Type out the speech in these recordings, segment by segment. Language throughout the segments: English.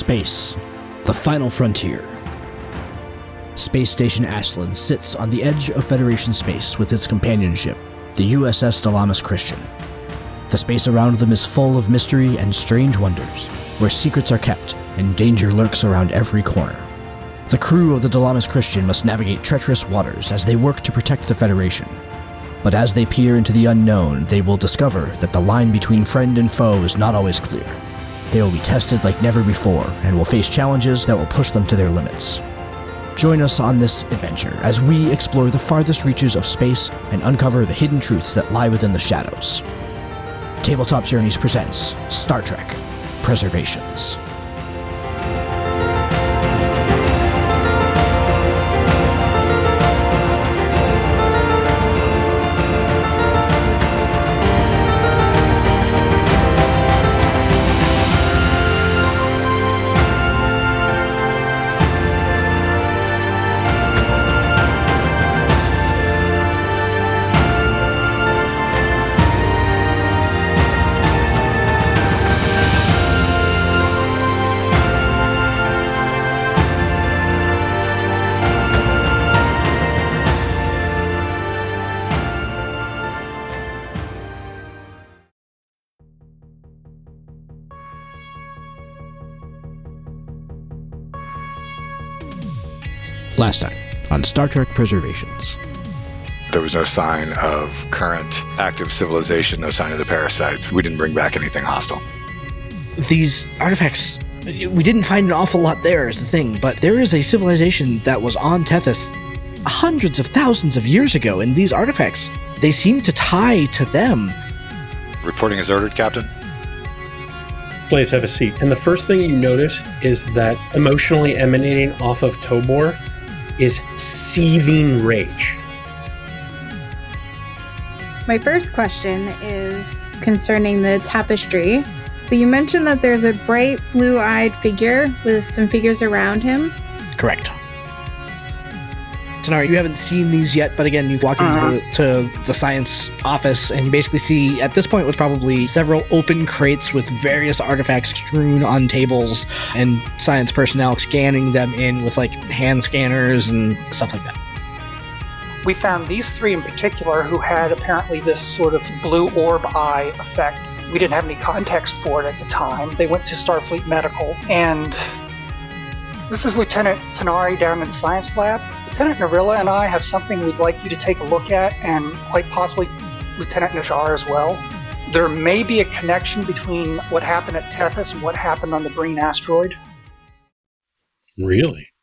Space, the final frontier. Space Station Ashland sits on the edge of Federation space with its companion ship, the USS Dalamis Christian. The space around them is full of mystery and strange wonders, where secrets are kept and danger lurks around every corner. The crew of the Dalamis Christian must navigate treacherous waters as they work to protect the Federation. But as they peer into the unknown, they will discover that the line between friend and foe is not always clear. They will be tested like never before and will face challenges that will push them to their limits. Join us on this adventure as we explore the farthest reaches of space and uncover the hidden truths that lie within the shadows. Tabletop Journeys presents Star Trek Preservations. Last time on Star Trek Preservations. There was no sign of current active civilization, no sign of the parasites. We didn't bring back anything hostile. These artifacts, we didn't find an awful lot there is the thing, but there is a civilization that was on Tethys hundreds of thousands of years ago, and these artifacts, they seem to tie to them. Reporting as ordered, Captain. Please have a seat. And the first thing you notice is that emotionally emanating off of Tobor is seething rage. My first question is concerning the tapestry. But you mentioned that there's a bright blue-eyed figure with some figures around him. Correct. Tanari, you haven't seen these yet, but again, you walk into the science office and you basically see, at this point, what's probably several open crates with various artifacts strewn on tables and science personnel scanning them in with, like, hand scanners and stuff like that. We found these three in particular who had apparently this sort of blue orb eye effect. We didn't have any context for it at the time. They went to Starfleet Medical, and this is Lieutenant Tanari down in the science lab. Lieutenant Narilla and I have something we'd like you to take a look at, and quite possibly Lieutenant Najar as well. There may be a connection between what happened at Tethys and what happened on the Breen asteroid. Really?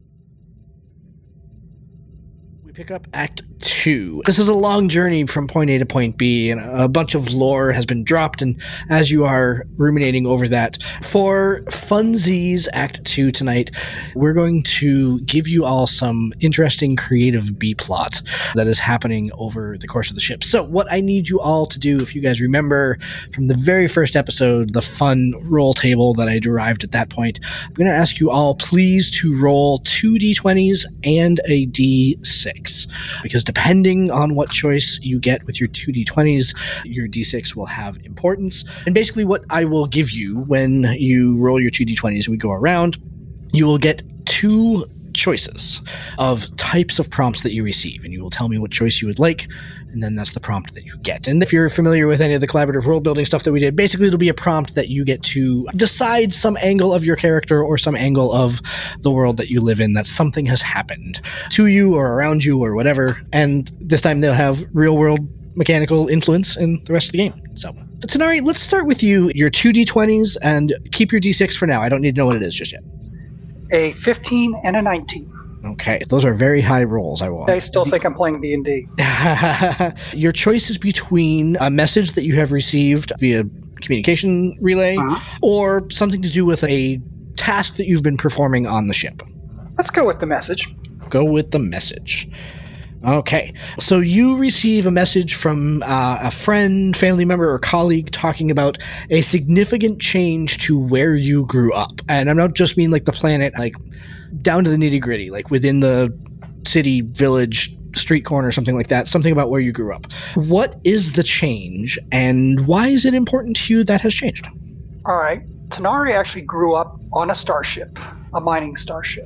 We pick up Act 2. This is a long journey from point A to point B, and a bunch of lore has been dropped, and as you are ruminating over that, for funsies Act 2 tonight, we're going to give you all some interesting creative B-plot that is happening over the course of the ship. So what I need you all to do, if you guys remember from the very first episode, the fun roll table that I derived at that point, I'm going to ask you all please to roll 2 d20s and a d6. Because depending on what choice you get with your 2d20s, your d6 will have importance. And basically what I will give you when you roll your 2d20s and we go around, you will get 2 choices of types of prompts that you receive, and you will tell me what choice you would like, and then that's the prompt that you get. And if you're familiar with any of the collaborative role-building stuff that we did, basically it'll be a prompt that you get to decide some angle of your character or some angle of the world that you live in, that something has happened to you or around you or whatever, and this time they'll have real-world mechanical influence in the rest of the game. So, Tanari, let's start with you, your 2d20s, and keep your d6 for now. I don't need to know what it is just yet. A 15 and a 19. Okay, those are very high rolls. I still think I'm playing D&D. Your choice is between a message that you have received via communication relay or something to do with a task that you've been performing on the ship. Let's go with the message. Go with the message. Okay, so you receive a message from a friend, family member, or colleague talking about a significant change to where you grew up. And I don't just mean like the planet, like down to the nitty-gritty, like within the city, village, street corner, something like that, something about where you grew up. What is the change, and why is it important to you that has changed? All right. Tanari actually grew up on a starship, a mining starship.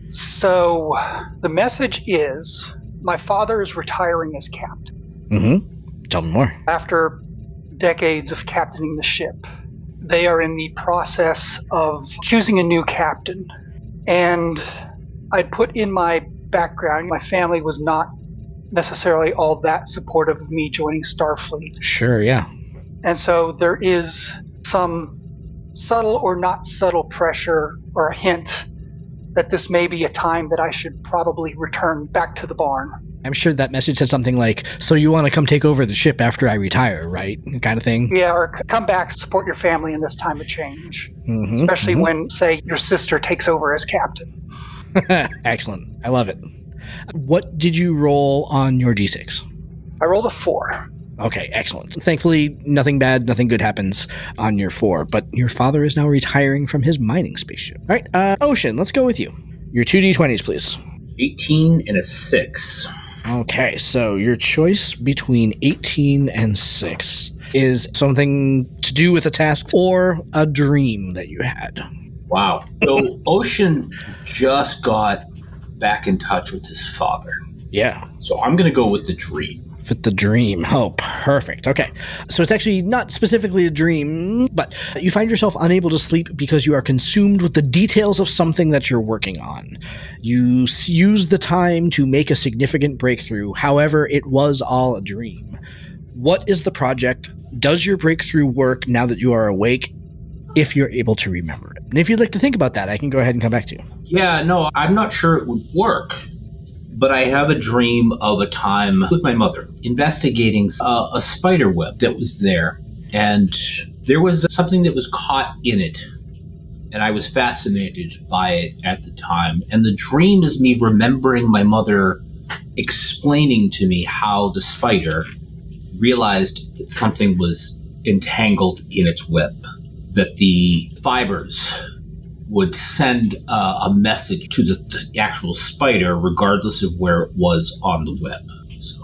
So the message is, my father is retiring as captain. Mm-hmm. Tell me more. After decades of captaining the ship, they are in the process of choosing a new captain. And I'd put in my background, my family was not necessarily all that supportive of me joining Starfleet. Sure, yeah. And so there is some subtle or not subtle pressure or a hint that this may be a time that I should probably return back to the barn. I'm sure that message said something like, so you want to come take over the ship after I retire, right? Kind of thing. Yeah, or come back, support your family in this time of change. Mm-hmm, especially when, say, your sister takes over as captain. Excellent. I love it. What did you roll on your D6? I rolled a 4. Okay, excellent. Thankfully, nothing bad, nothing good happens on your 4, but your father is now retiring from his mining spaceship. All right, Ocean, let's go with you. Your 2d20s, please. 18 and a 6. Okay, so your choice between 18 and 6 is something to do with a task or a dream that you had. Wow. So Ocean just got back in touch with his father. Yeah. So I'm going to go with the dream. With the dream. Oh, perfect. Okay. So it's actually not specifically a dream, but you find yourself unable to sleep because you are consumed with the details of something that you're working on. You use the time to make a significant breakthrough. However, it was all a dream. What is the project? Does your breakthrough work now that you are awake? If you're able to remember it. And if you'd like to think about that, I can go ahead and come back to you. Yeah, no, I'm not sure it would work. But I have a dream of a time with my mother investigating a spider web that was there. And there was something that was caught in it. And I was fascinated by it at the time. And the dream is me remembering my mother explaining to me how the spider realized that something was entangled in its web. That the fibers would send a message to the actual spider regardless of where it was on the web. So,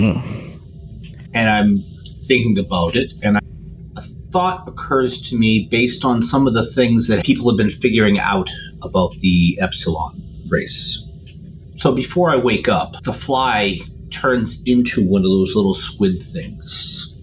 And I'm thinking about it, and a thought occurs to me based on some of the things that people have been figuring out about the Epsilon race. So before I wake up, the fly turns into one of those little squid things,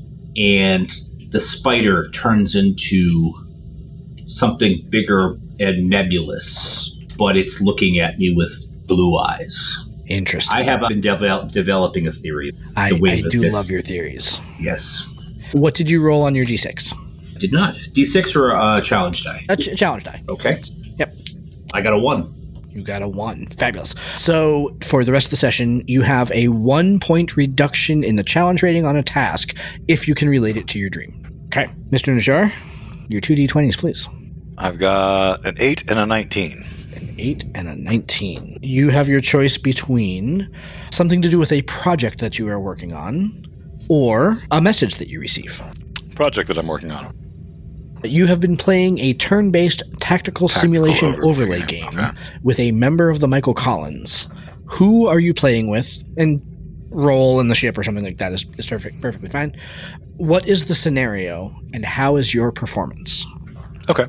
and the spider turns into something bigger and nebulous, but it's looking at me with blue eyes. Interesting. I have been developing a theory. I do love your theories. Yes. What did you roll on your D6? I did not. D6 or a challenge die? A challenge die. Okay. Yep. I got a 1. You got a 1. Fabulous. So for the rest of the session, you have a 1-point reduction in the challenge rating on a task if you can relate it to your dream. Okay. Mr. Najjar, your 2d20s, please. I've got an 8 and a 19. An 8 and a 19. You have your choice between something to do with a project that you are working on or a message that you receive. Project that I'm working on. You have been playing a turn-based tactical simulation overlay game with a member of the Michael Collins. Who are you playing with? And role in the ship or something like that is perfectly fine. What is the scenario, and how is your performance? Okay.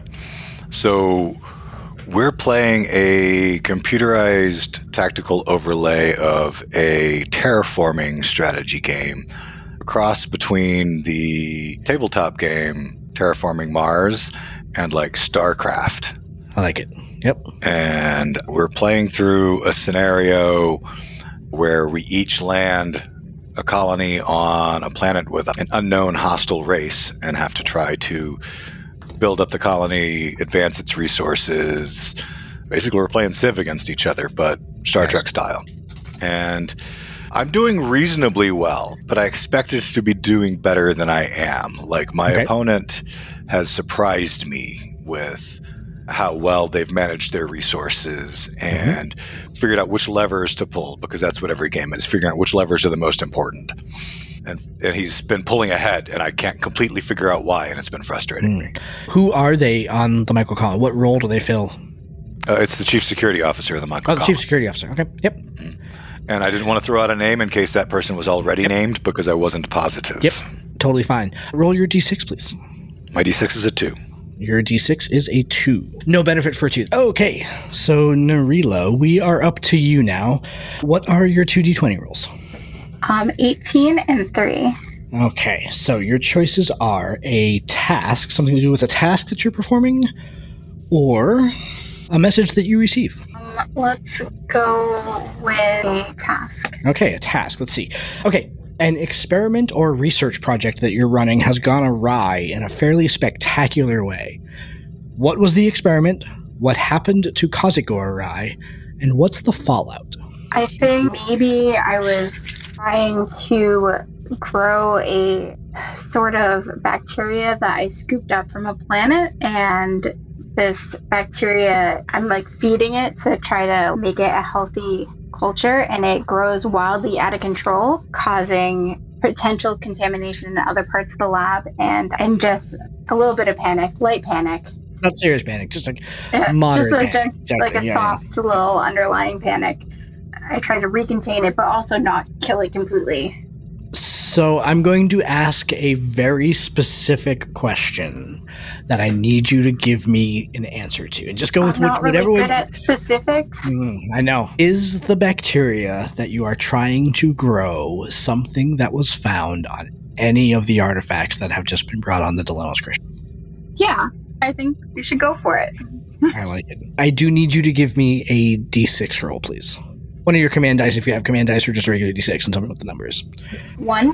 So we're playing a computerized tactical overlay of a terraforming strategy game, a cross between the tabletop game Terraforming Mars and like StarCraft. I like it. Yep. And we're playing through a scenario where we each land a colony on a planet with an unknown hostile race and have to try to build up the colony, advance its resources. Basically, we're playing Civ against each other, but Star Trek style. And I'm doing reasonably well, but I expected to be doing better than I am. Like, my opponent has surprised me with how well they've managed their resources and figured out which levers to pull, because that's what every game is, figuring out which levers are the most important. And he's been pulling ahead, and I can't completely figure out why, and it's been frustrating me. Who are they on the Michael Collins? What role do they fill? It's the Chief Security Officer of the Michael Collins. The Chief Security Officer. Okay, yep. And I didn't want to throw out a name in case that person was already named, because I wasn't positive. Yep, totally fine. Roll your D6, please. My D6 is a 2. Your D6 is a 2. No benefit for 2. Okay, so Narila, we are up to you now. What are your 2 D20 rolls? 18 and 3. Okay, so your choices are a task, something to do with a task that you're performing, or a message that you receive. Let's go with a task. Okay, a task. Let's see. Okay, an experiment or research project that you're running has gone awry in a fairly spectacular way. What was the experiment? What happened to cause it go awry? And what's the fallout? I think maybe I was trying to grow a sort of bacteria that I scooped up from a planet, and this bacteria, I'm like feeding it to try to make it a healthy culture, and it grows wildly out of control, causing potential contamination in other parts of the lab, and just a little bit of panic, light panic. Not serious panic, just like moderate just panic. like a soft little underlying panic. I try to recontain it, but also not kill it completely. So I'm going to ask a very specific question that I need you to give me an answer to, and just go with not whatever really way. Good at specifics. I know. Is the bacteria that you are trying to grow something that was found on any of the artifacts that have just been brought on the Dilemma's Christian? Yeah, I think you should go for it. I like it. I do need you to give me a D6 roll, please. One of your command dice, if you have command dice, or just a regular D6, and tell me what the number is. 1.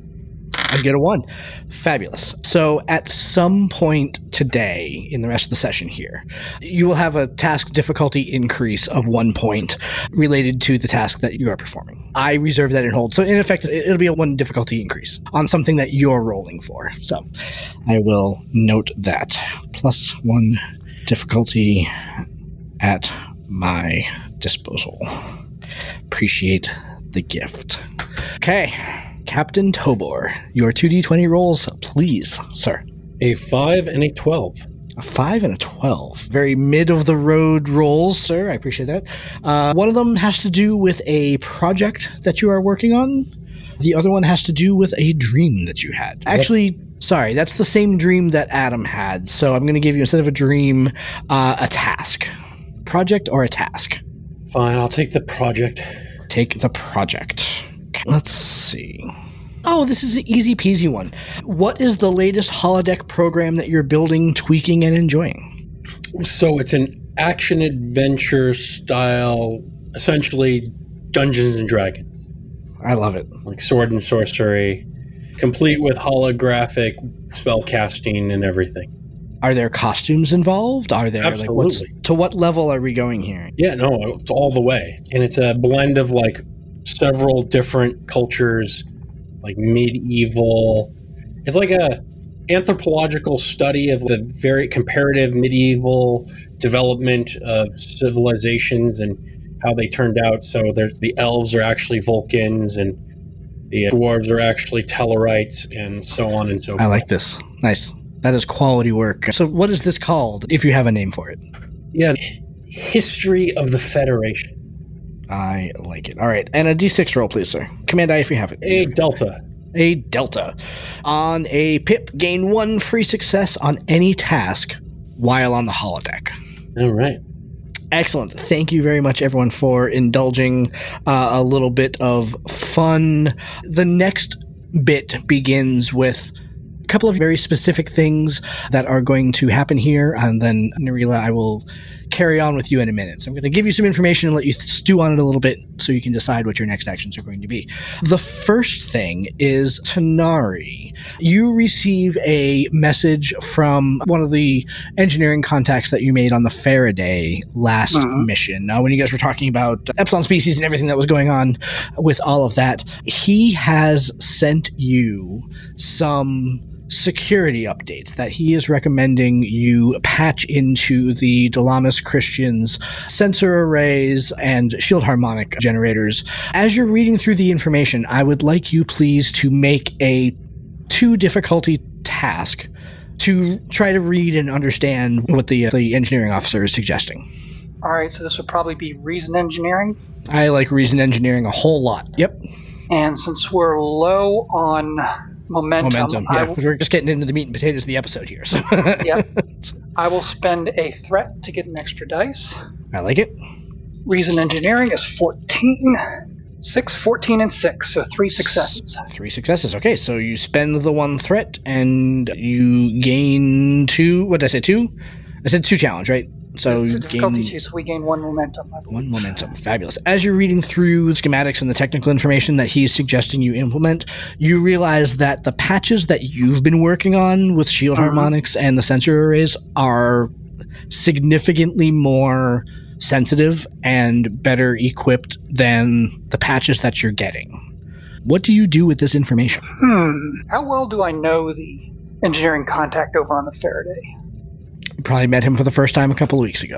I get a 1. Fabulous. So at some point today, in the rest of the session here, you will have a task difficulty increase of 1 point related to the task that you are performing. I reserve that in hold. So in effect, it'll be a 1 difficulty increase on something that you're rolling for. So I will note that. +1 difficulty at my disposal. Appreciate the gift. Okay. Captain Tobor, your 2d20 rolls, please, sir. A 5 and a 12. A 5 and a 12. Very mid-of-the-road rolls, sir. I appreciate that. One of them has to do with a project that you are working on. The other one has to do with a dream that you had. Actually, sorry, that's the same dream that Adam had. So I'm going to give you, instead of a dream, a task. Project or a task? Fine, I'll take the project. Take the project. Let's see. Oh, this is an easy peasy one. What is the latest holodeck program that you're building, tweaking, and enjoying? So it's an action-adventure style, essentially Dungeons and Dragons. I love it. Like sword and sorcery, complete with holographic spell casting and everything. Are there costumes involved? Are there Absolutely. To what level are we going here? Yeah, no, it's all the way. And it's a blend of like several different cultures, like medieval. It's like a anthropological study of the very comparative medieval development of civilizations and how they turned out. So there's the elves are actually Vulcans, and the dwarves are actually Tellarites, and so on and so forth. I like this. Nice. That is quality work. So what is this called, if you have a name for it? Yeah, History of the Federation. I like it. All right. And a D6 roll, please, sir. Command I if you have it. A Delta. A Delta. On a pip, gain 1 free success on any task while on the holodeck. All right. Excellent. Thank you very much, everyone, for indulging a little bit of fun. The next bit begins with a couple of very specific things that are going to happen here, and then, Narila, I will carry on with you in a minute. So I'm going to give you some information and let you stew on it a little bit so you can decide what your next actions are going to be. The first thing is Tanari. You receive a message from one of the engineering contacts that you made on the Faraday last mission. Now, when you guys were talking about Epsilon species and everything that was going on with all of that, he has sent you some security updates that he is recommending you patch into the Dalamis Christians sensor arrays and shield harmonic generators. As you're reading through the information, I would like you please to make a 2 difficulty task to try to read and understand what the engineering officer is suggesting. All right, so this would probably be reason engineering. I like reason engineering a whole lot. Yep. And since we're low on Momentum. Yeah, we're just getting into the meat and potatoes of the episode here. So. Yep. I will spend a threat to get an extra dice. I like it. Reason engineering is 14. 6, 14, and 6, so 3 successes. 3 successes. Okay, so you spend the 1 threat, and you gain 2. What did I say? 2? I said 2 challenge, right? So it's a you difficulty gain 2, so we gain 1 momentum. 1 momentum. Fabulous. As you're reading through schematics and the technical information that he's suggesting you implement, you realize that the patches that you've been working on with shield harmonics and the sensor arrays are significantly more sensitive and better equipped than the patches that you're getting. What do you do with this information? How well do I know the engineering contact over on the Faraday? You probably met him for the first time a couple of weeks ago.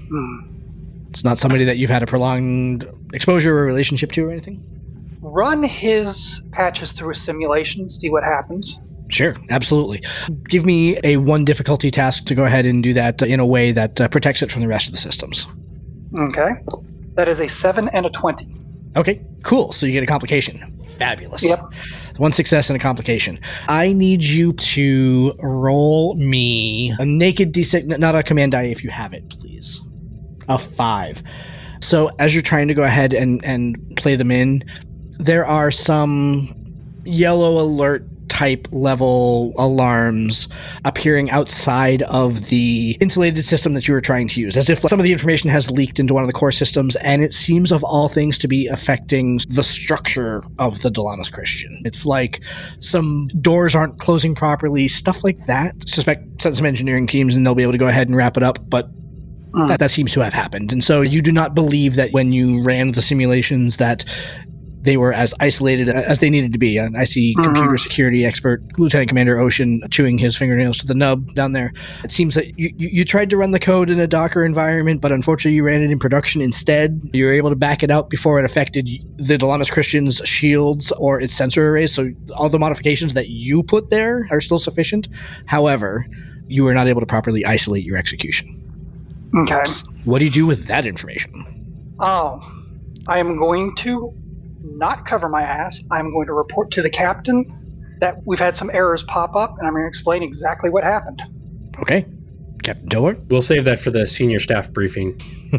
It's not somebody that you've had a prolonged exposure or relationship to or anything? Run his patches through a simulation, see what happens. Sure, absolutely. Give me a 1 difficulty task to go ahead and do that in a way that protects it from the rest of the systems. Okay. That is a 7 and a 20. Okay, cool. So you get a complication. Fabulous. Yep. 1 success and a complication. I need you to roll me a naked D6, not a command die if you have it, please. A 5. So as you're trying to go ahead and play them in, there are some yellow alert type level alarms appearing outside of the insulated system that you were trying to use, as if some of the information has leaked into one of the core systems, and it seems of all things to be affecting the structure of the Delamas Christian. It's like some doors aren't closing properly, stuff like that. Suspect send some engineering teams and they'll be able to go ahead and wrap it up, but that seems to have happened. And so you do not believe that when you ran the simulations that they were as isolated as they needed to be. I see computer security expert Lieutenant Commander Ocean chewing his fingernails to the nub down there. It seems that you tried to run the code in a Docker environment, but unfortunately you ran it in production instead. You were able to back it out before it affected the Delamas Christian's shields or its sensor arrays, so all the modifications that you put there are still sufficient. However, you were not able to properly isolate your execution. Okay. What do you do with that information? Oh, I am going to not cover my ass. I'm going to report to the captain that we've had some errors pop up, and I'm going to explain exactly what happened. Okay. Captain Tiller? We'll save that for the senior staff briefing.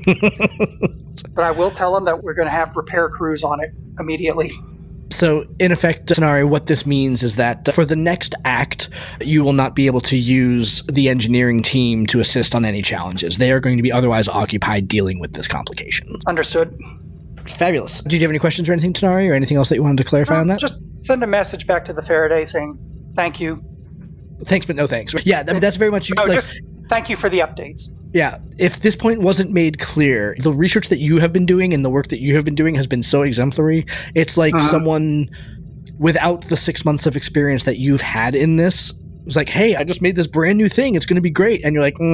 But I will tell them that we're going to have repair crews on it immediately. So, in effect, Tanari, what this means is that for the next act, you will not be able to use the engineering team to assist on any challenges. They are going to be otherwise occupied dealing with this complication. Understood. Fabulous. Did you have any questions or anything, Tanari, or anything else that you wanted to clarify on that? Just send a message back to the Faraday saying, thank you. Thanks, but no thanks. Yeah, that's very much... just thank you for the updates. Yeah, if this point wasn't made clear, the research that you have been doing and the work that you have been doing has been so exemplary. It's like someone without the 6 months of experience that you've had in this was like, hey, I just made this brand new thing. It's going to be great. And you're like,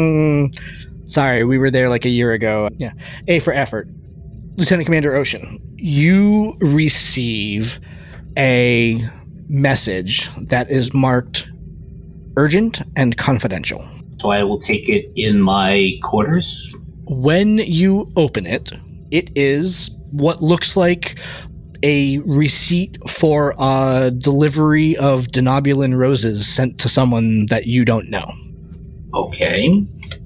sorry, we were there like a year ago. Yeah, A for effort. Lieutenant Commander Ocean, you receive a message that is marked urgent and confidential. So I will take it in my quarters. When you open it, it is what looks like a receipt for a delivery of denobulin roses sent to someone that you don't know. Okay.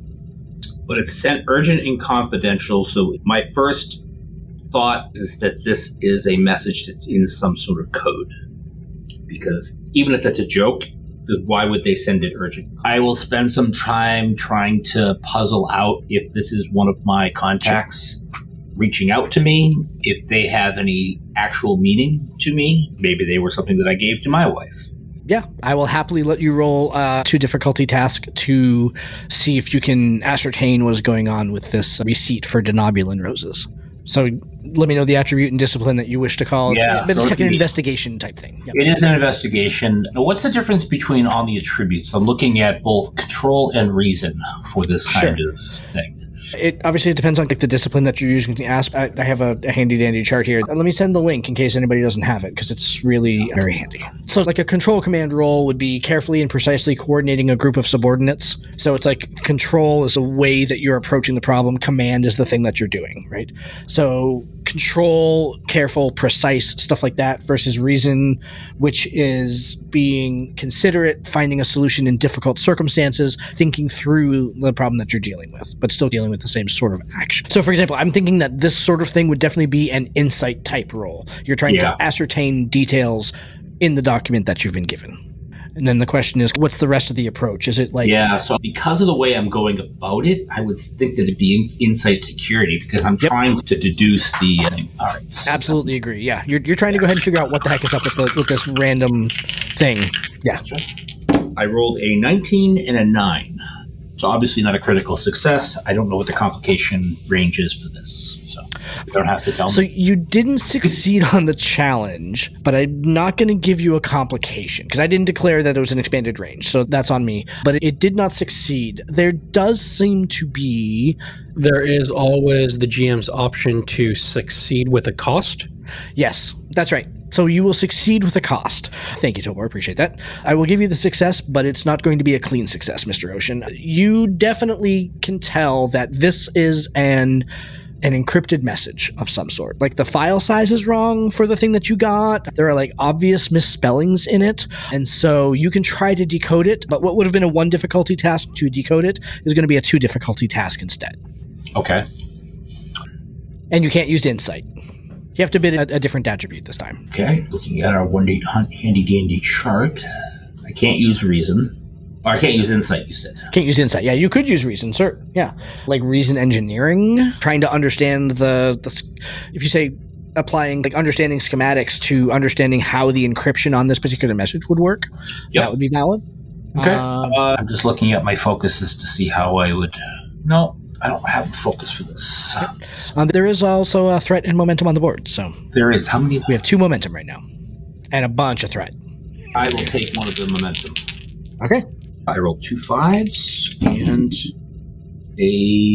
But it's sent urgent and confidential, so my first thought is that this is a message that's in some sort of code. Because even if that's a joke, why would they send it urgent? I will spend some time trying to puzzle out if this is one of my contacts reaching out to me, if they have any actual meaning to me. Maybe they were something that I gave to my wife. Yeah, I will happily let you roll 2 difficulty task to see if you can ascertain what is going on with this receipt for denobulin roses. So let me know the attribute and discipline that you wish to call. Yeah, but it's like an investigation type thing. Yep. It is an investigation. Now, what's the difference between all the attributes? I'm looking at both control and reason for this kind of thing. It obviously depends on the discipline that you're using to ask. I have a handy-dandy chart here. Let me send the link in case anybody doesn't have it, because it's really very handy. So like a control command role would be carefully and precisely coordinating a group of subordinates. So it's like control is the way that you're approaching the problem. Command is the thing that you're doing, right? So control, careful, precise, stuff like that, versus reason, which is being considerate, finding a solution in difficult circumstances, thinking through the problem that you're dealing with, but still dealing with the same sort of action. So, for example, I'm thinking that this sort of thing would definitely be an insight type role. You're trying to ascertain details in the document that you've been given. And then the question is, what's the rest of the approach? Is it like... Yeah, so because of the way I'm going about it, I would think that it'd be insight security, because I'm trying to deduce the parts. Absolutely agree, yeah. You're trying to go ahead and figure out what the heck is up with this random thing. Yeah. I rolled a 19 and a 9. So obviously not a critical success. I don't know what the complication range is for this, so you don't have to tell me. So you didn't succeed on the challenge, but I'm not going to give you a complication because I didn't declare that it was an expanded range, so that's on me. But it did not succeed. There does seem to be... There is always the GM's option to succeed with a cost. Yes, that's right. So you will succeed with a cost. Thank you, Tobor. Appreciate that. I will give you the success, but it's not going to be a clean success, Mr. Ocean. You definitely can tell that this is an encrypted message of some sort. Like the file size is wrong for the thing that you got. There are like obvious misspellings in it. And so you can try to decode it, but what would have been a 1 difficulty task to decode it is going to be a 2 difficulty task instead. Okay. And you can't use insight. You have to bid a different attribute this time. Okay, looking at our handy-dandy chart. I can't use reason. Or I can't use insight, you said. Can't use insight. Yeah, you could use reason, sir. Yeah. Like reason engineering, trying to understand if you say applying, like understanding schematics to understanding how the encryption on this particular message would work, that would be valid. Okay. I'm just looking at my focuses to see how I would... No, I don't have the focus for this. Okay. There is also a threat and momentum on the board, so... There is. How many? We have 2 momentum right now. And a bunch of threat. I will take one of the momentum. Okay. I rolled 2 5s and a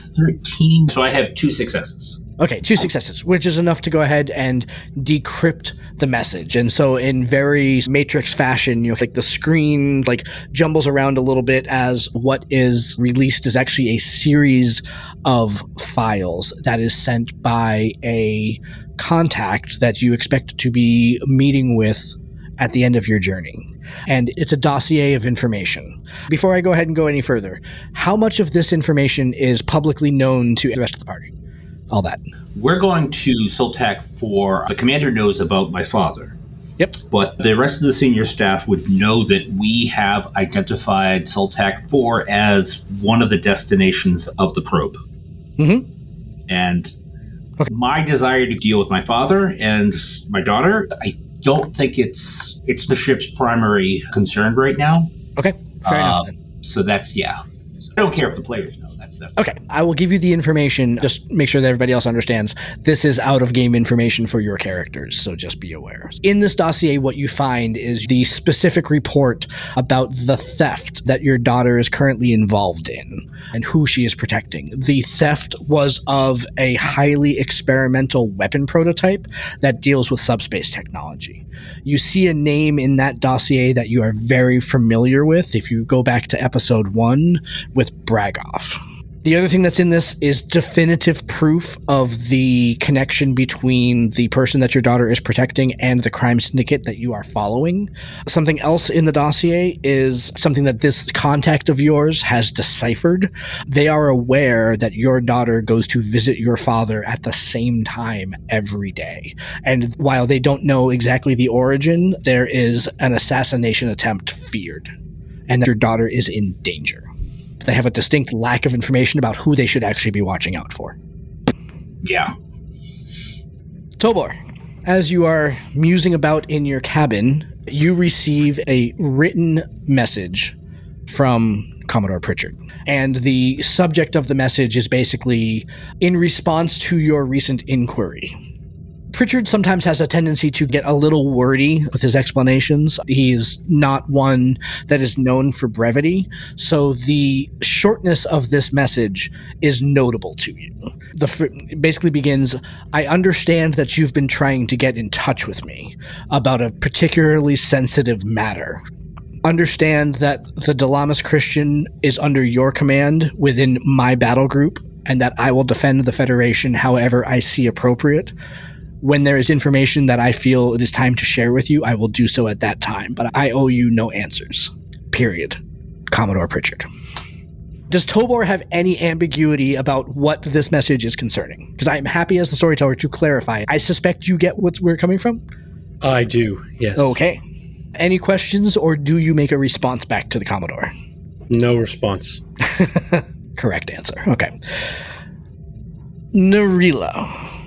13. So I have 2 successes. Okay, 2 successes, which is enough to go ahead and decrypt the message. And so in very Matrix fashion, like the screen like jumbles around a little bit as what is released is actually a series of files that is sent by a contact that you expect to be meeting with at the end of your journey. And it's a dossier of information. Before I go ahead and go any further, how much of this information is publicly known to the rest of the party? All that. We're going to Soltak for... The commander knows about my father. Yep. But the rest of the senior staff would know that we have identified Soltak 4 as one of the destinations of the probe. Mm-hmm. And my desire to deal with my father and my daughter, I don't think it's the ship's primary concern right now. Okay, fair enough then. So that's, I don't care if the players know. That's okay. I will give you the information. Just make sure that everybody else understands this is out-of-game information for your characters, so just be aware. In this dossier, what you find is the specific report about the theft that your daughter is currently involved in and who she is protecting. The theft was of a highly experimental weapon prototype that deals with subspace technology. You see a name in that dossier that you are very familiar with if you go back to episode 1 with Bragoff. The other thing that's in this is definitive proof of the connection between the person that your daughter is protecting and the crime syndicate that you are following. Something else in the dossier is something that this contact of yours has deciphered. They are aware that your daughter goes to visit your father at the same time every day. And while they don't know exactly the origin, there is an assassination attempt feared, and that your daughter is in danger. They have a distinct lack of information about who they should actually be watching out for. Yeah. Tobor, as you are musing about in your cabin, you receive a written message from Commodore Pritchard. And the subject of the message is basically in response to your recent inquiry. Pritchard sometimes has a tendency to get a little wordy with his explanations. He is not one that is known for brevity, so the shortness of this message is notable to you. It basically begins, I understand that you've been trying to get in touch with me about a particularly sensitive matter. Understand that the Delamis Christian is under your command within my battle group, and that I will defend the Federation however I see appropriate. When there is information that I feel it is time to share with you, I will do so at that time, but I owe you no answers. Period. Commodore Pritchard. Does Tobor have any ambiguity about what this message is concerning? Because I am happy as the storyteller to clarify. I suspect you get what we're coming from? I do, yes. Okay. Any questions, or do you make a response back to the Commodore? No response. Correct answer. Okay. Narila.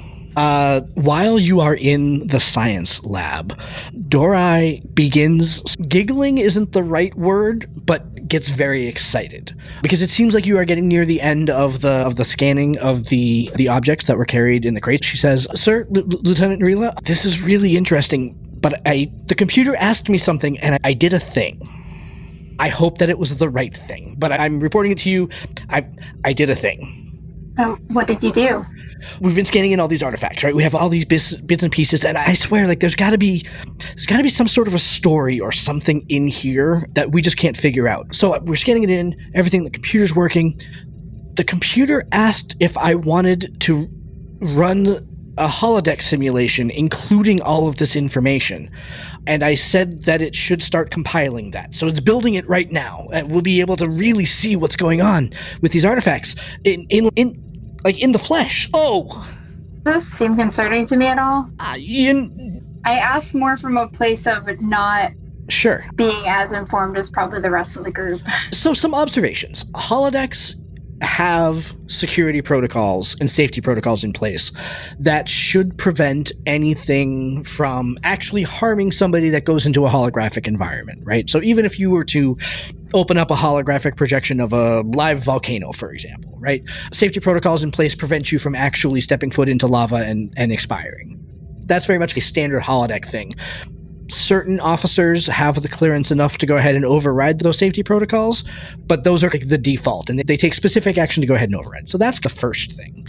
While you are in the science lab, Dorai begins, giggling isn't the right word, but gets very excited because it seems like you are getting near the end of the scanning of the objects that were carried in the crate. She says, "Sir, Lieutenant Narila, this is really interesting, but the computer asked me something and I did a thing. I hope that it was the right thing, but I'm reporting it to you. I did a thing." What did you do? We've been scanning in all these artifacts, right? We have all these bits and pieces, and I swear, like, there's got to be some sort of a story or something in here that we just can't figure out. So we're scanning it in, everything, the computer's working. The computer asked if I wanted to run a holodeck simulation, including all of this information. And I said that it should start compiling that. So it's building it right now, and we'll be able to really see what's going on with these artifacts in the flesh. Oh! Does this seem concerning to me at all? I asked more from a place of not sure being as informed as probably the rest of the group. So some observations. Holodecks have security protocols and safety protocols in place that should prevent anything from actually harming somebody that goes into a holographic environment, right? So even if you were to open up a holographic projection of a live volcano, for example, right? Safety protocols in place prevent you from actually stepping foot into lava and expiring. That's very much a standard holodeck thing. Certain officers have the clearance enough to go ahead and override those safety protocols, but those are like the default, and they take specific action to go ahead and override. So that's the first thing.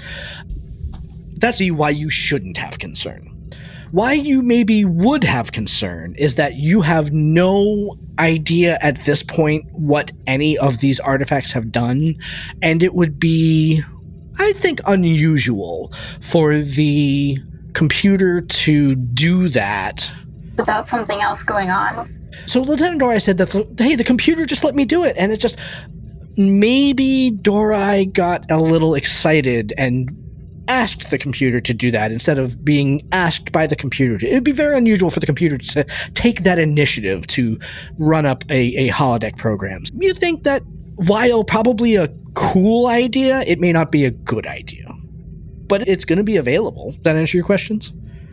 That's why you shouldn't have concern. Why you maybe would have concern is that you have no idea at this point what any of these artifacts have done, and it would be, I think, unusual for the computer to do that without something else going on. So Lieutenant Dorai said that, hey, the computer just let me do it, and it just, maybe Dorai got a little excited and asked the computer to do that instead of being asked by the computer. It would be very unusual for the computer to take that initiative to run up a holodeck program. You think that while probably a cool idea, it may not be a good idea. But it's going to be available. Does that answer your questions?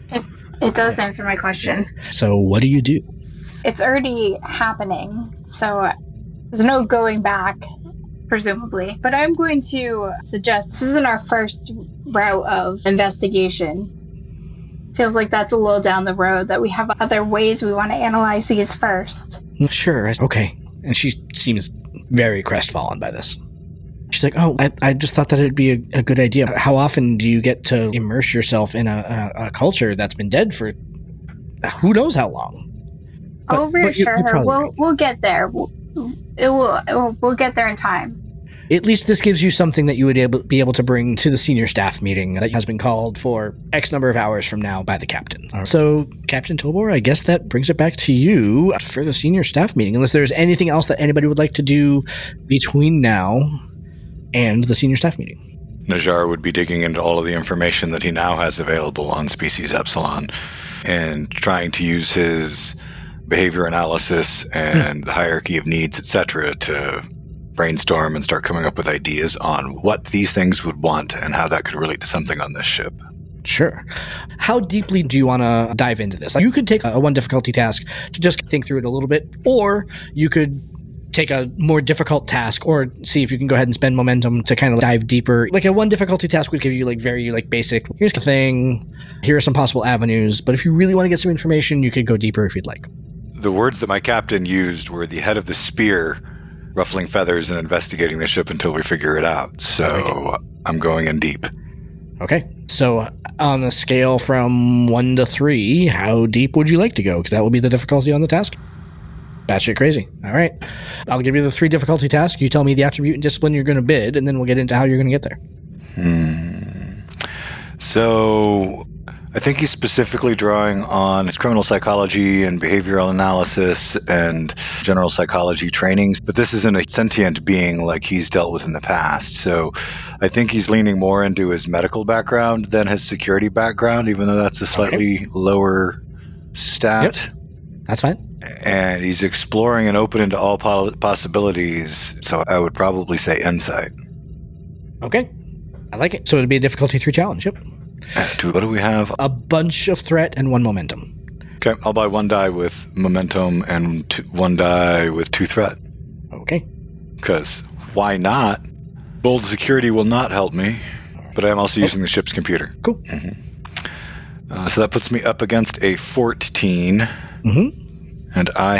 It does answer my question. So what do you do? It's already happening, so there's no going back, presumably. But I'm going to suggest this isn't our first route of investigation. Feels like that's a little down the road, that we have other ways we want to analyze these first. Sure, okay. And she seems very crestfallen by this. She's like, oh, I just thought that it'd be a good idea. How often do you get to immerse yourself in a culture that's been dead for who knows how long? I'll reassure her. We'll get there. We'll get there in time. At least this gives you something that you would be able to bring to the senior staff meeting that has been called for X number of hours from now by the captain. Right. So, Captain Tobor, I guess that brings it back to you for the senior staff meeting, unless there's anything else that anybody would like to do between now and the senior staff meeting. Najjar would be digging into all of the information that he now has available on Species Epsilon and trying to use his behavior analysis and the hierarchy of needs, etc., to brainstorm and start coming up with ideas on what these things would want and how that could relate to something on this ship. Sure. How deeply do you want to dive into this? You could take a one difficulty task to just think through it a little bit, or you could take a more difficult task or see if you can go ahead and spend momentum to kind of dive deeper. Like a one difficulty task would give you very basic, here's the thing, here are some possible avenues, but if you really want to get some information, you could go deeper if you'd like. The words that my captain used were the head of the spear, ruffling feathers and investigating the ship until we figure it out. So I'm going in deep. Okay. So on a scale from 1 to 3, how deep would you like to go? Because that will be the difficulty on the task. Batshit crazy. All right. I'll give you the 3 difficulty tasks. You tell me the attribute and discipline you're going to bid, and then we'll get into how you're going to get there. So I think he's specifically drawing on his criminal psychology and behavioral analysis and general psychology trainings, but this isn't a sentient being like he's dealt with in the past. So I think he's leaning more into his medical background than his security background, even though that's a slightly lower stat. Yep. That's fine. And he's exploring and open into all possibilities, so I would probably say insight. Okay. I like it. So it'd be a difficulty 3 challenge. Yep. What do we have? A bunch of threat and 1 momentum. Okay, I'll buy 1 die with momentum and 1 die with 2 threat. Okay. Because why not? Bold security will not help me, but I am also using the ship's computer. Cool. Mm-hmm. So that puts me up against a 14. Mm-hmm. And I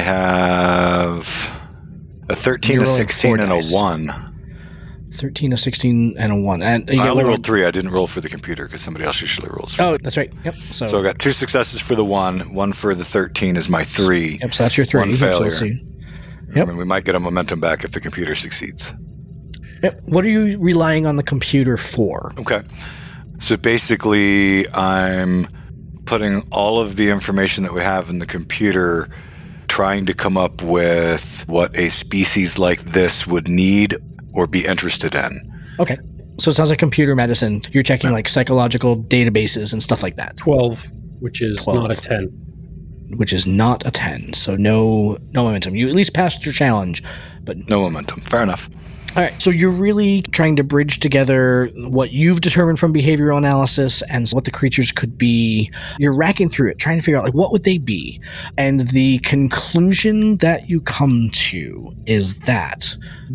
have a 13, a 16, and a 1. 13, a 16, and a 1. And I only rolled 3. I didn't roll for the computer because somebody else usually rolls for Oh, that's right. Yep. So I got 2 successes for the 1 for the 13 is my 3. Yep, so that's your 3. 1 failure. Yep. I mean, we might get a momentum back if the computer succeeds. Yep. What are you relying on the computer for? Okay. So basically, I'm putting all of the information that we have in the computer, trying to come up with what a species like this would need or be interested in. Okay. So it sounds like computer medicine. You're checking like psychological databases and stuff like that. 12, which is 12. not a 10. Which is not a 10. So no momentum. You at least passed your challenge, but no momentum. Fair enough. All right. So you're really trying to bridge together what you've determined from behavioral analysis and what the creatures could be. You're racking through it, trying to figure out like what would they be. And the conclusion that you come to is that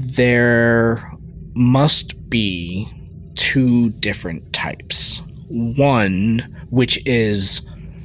there must be 2 different types. One, which is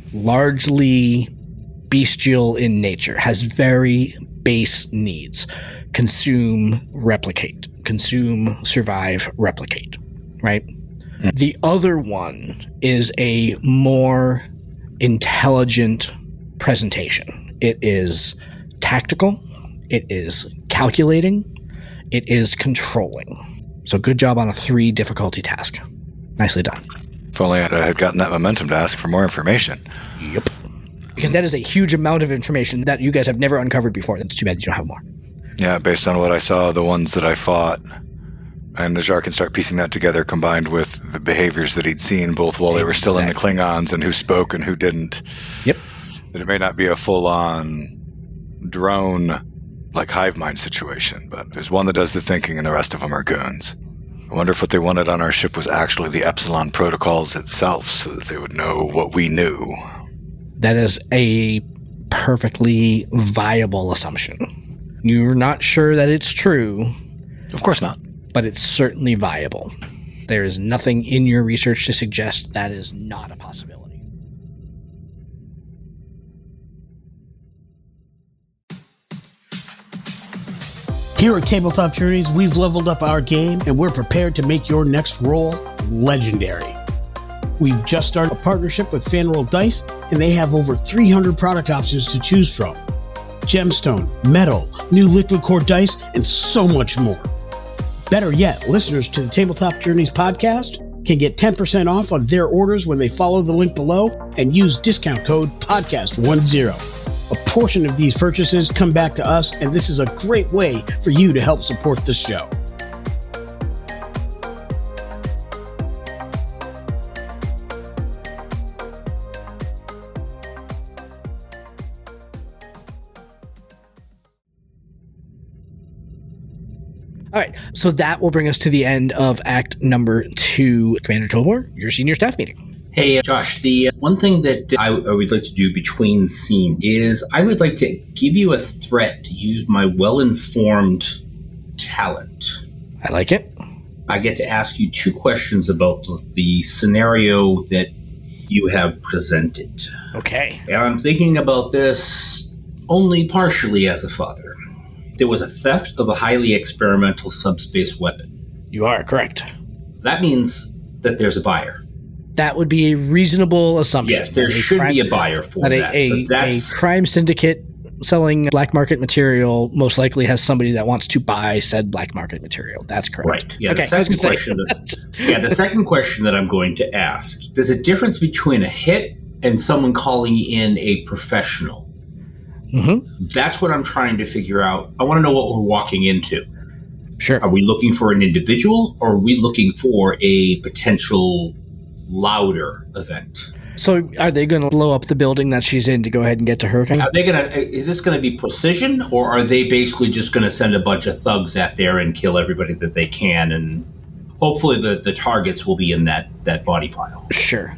largely bestial in nature, has very base needs. Consume, replicate. Consume, survive, replicate. Right? Mm. The other one is a more intelligent presentation. It is tactical. It is calculating. It is controlling. So good job on a 3 difficulty task. Nicely done. If only I had gotten that momentum to ask for more information. Yep. Because that is a huge amount of information that you guys have never uncovered before. That's too bad you don't have more. Yeah, based on what I saw, the ones that I fought. And Najjar can start piecing that together, combined with the behaviors that he'd seen, both while they were still in the Klingons and who spoke and who didn't. Yep. That it may not be a full-on drone, like hive mind situation, but there's one that does the thinking and the rest of them are goons. I wonder if what they wanted on our ship was actually the Epsilon protocols itself, so that they would know what we knew. That is a perfectly viable assumption. You're not sure that it's true. Of course not. But it's certainly viable. There is nothing in your research to suggest that is not a possibility. Here at Tabletop Journeys, we've leveled up our game and we're prepared to make your next roll legendary. We've just started a partnership with FanRoll Dice, and they have over 300 product options to choose from. Gemstone, metal, new liquid core dice, and so much more. Better yet, listeners to the Tabletop Journeys podcast can get 10% off on their orders when they follow the link below and use discount code PODCAST10. A portion of these purchases come back to us, and this is a great way for you to help support the show. All right, so that will bring us to the end of Act number 2. Commander Tobor, your senior staff meeting. Hey, Josh, the one thing that I would like to do between scene is I would like to give you a threat to use my well-informed talent. I like it. I get to ask you 2 questions about the scenario that you have presented. Okay. And I'm thinking about this only partially as a father. There was a theft of a highly experimental subspace weapon. You are correct. That means that there's a buyer. That would be a reasonable assumption. Yes, there should be a buyer for that. A crime syndicate selling black market material most likely has somebody that wants to buy said black market material. That's correct. Right. Yeah. Okay, The second question that I'm going to ask: there's a difference between a hit and someone calling in a professional. Mm-hmm. That's what I'm trying to figure out. I want to know what we're walking into. Sure. Are we looking for an individual, or are we looking for a potential louder event? So are they going to blow up the building that she's in to go ahead and get to her? Is this going to be precision, or are they basically just going to send a bunch of thugs out there and kill everybody that they can, and hopefully the targets will be in that body pile? Sure.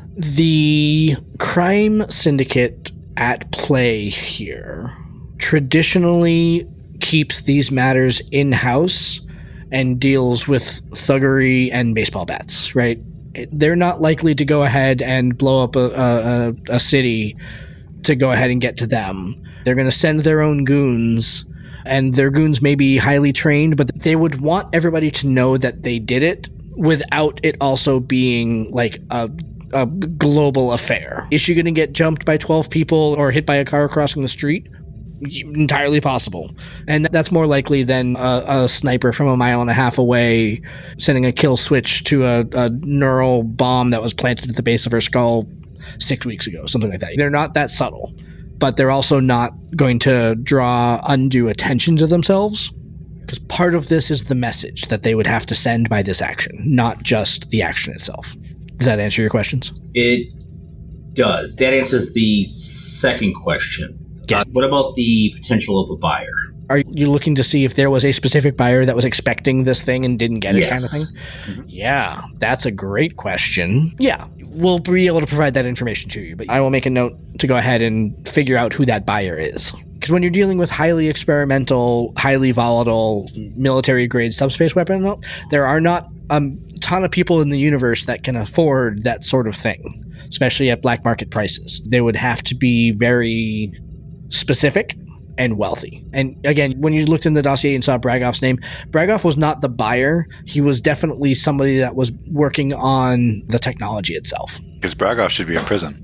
The crime syndicate at play here traditionally keeps these matters in-house and deals with thuggery and baseball bats, right? They're not likely to go ahead and blow up a city to go ahead and get to them. They're going to send their own goons, and their goons may be highly trained, but they would want everybody to know that they did it without it also being like a global affair. Is she going to get jumped by 12 people or hit by a car crossing the street? Entirely possible. And that's more likely than a sniper from 1.5 miles away sending a kill switch to a neural bomb that was planted at the base of her skull 6 weeks ago, something like that. They're not that subtle, but they're also not going to draw undue attention to themselves, because part of this is the message that they would have to send by this action, not just the action itself. Does that answer your questions? It does. That answers the second question. Yes. What about the potential of a buyer? Are you looking to see if there was a specific buyer that was expecting this thing and didn't get it, kind of thing? Mm-hmm. Yeah, that's a great question. Yeah, we'll be able to provide that information to you, but I will make a note to go ahead and figure out who that buyer is. Because when you're dealing with highly experimental, highly volatile, military-grade subspace weapon, there are not a ton of people in the universe that can afford that sort of thing, especially at black market prices. They would have to be very specific and wealthy. And again, when you looked in the dossier and saw Bragoff's name, Bragoff was not the buyer. He was definitely somebody that was working on the technology itself. Because Bragoff should be in prison.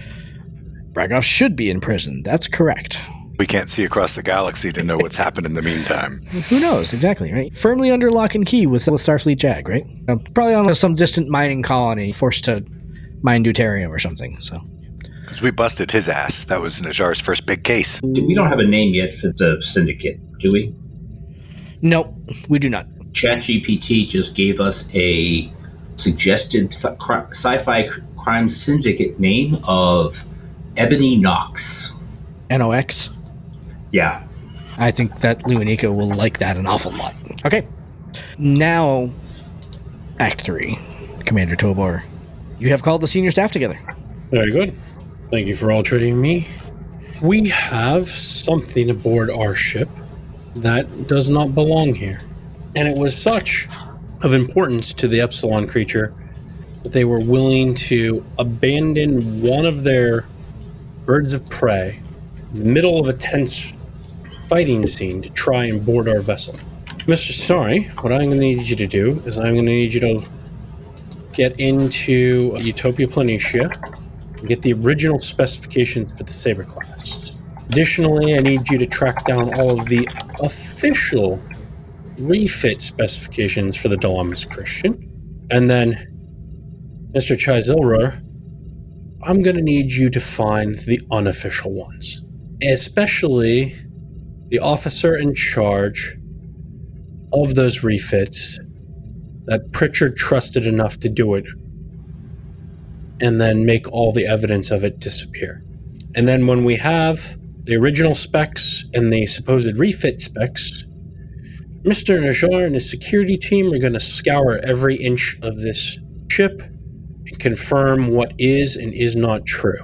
Bragoff should be in prison. That's correct. We can't see across the galaxy to know what's happened in the meantime. Who knows? Exactly, right? Firmly under lock and key with Starfleet JAG, right? Probably on some distant mining colony, forced to mine deuterium or something, so... Because we busted his ass. That was Najar's first big case. We don't have a name yet for the syndicate, do we? No, we do not. ChatGPT just gave us a suggested sci-fi crime syndicate name of Ebony Knox. NOX? Yeah. I think that Lou and Nico will like that an awful lot. Okay. Now, Act 3. Commander Tobor, you have called the senior staff together. Very good. Thank you for all treating me. We have something aboard our ship that does not belong here. And it was such of importance to the Epsilon creature that they were willing to abandon one of their birds of prey in the middle of a tense fighting scene to try and board our vessel. Mr. Sorry, what I'm going to need you to do is I'm going to need you to get into Utopia Planitia and get the original specifications for the Saber class. Additionally, I need you to track down all of the official refit specifications for the Dalamas Christian. And then, Mr. Chizilrur, I'm going to need you to find the unofficial ones, especially the officer in charge of those refits that Pritchard trusted enough to do it, and then make all the evidence of it disappear. And then when we have the original specs and the supposed refit specs, Mr. Najar and his security team are going to scour every inch of this ship and confirm what is and is not true.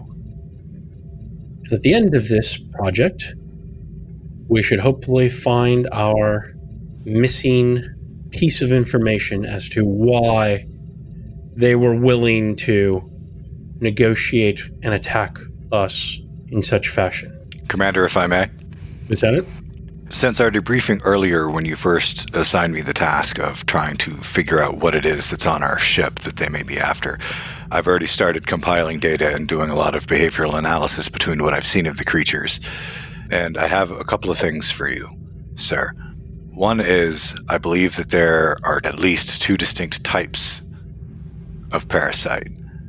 And at the end of this project, we should hopefully find our missing piece of information as to why they were willing to negotiate and attack us in such fashion. Commander, if I may. Lieutenant? Since our debriefing earlier when you first assigned me the task of trying to figure out what it is that's on our ship that they may be after, I've already started compiling data and doing a lot of behavioral analysis between what I've seen of the creatures. And I have a couple of things for you, sir. One is, I believe that there are at least 2 distinct types of parasite.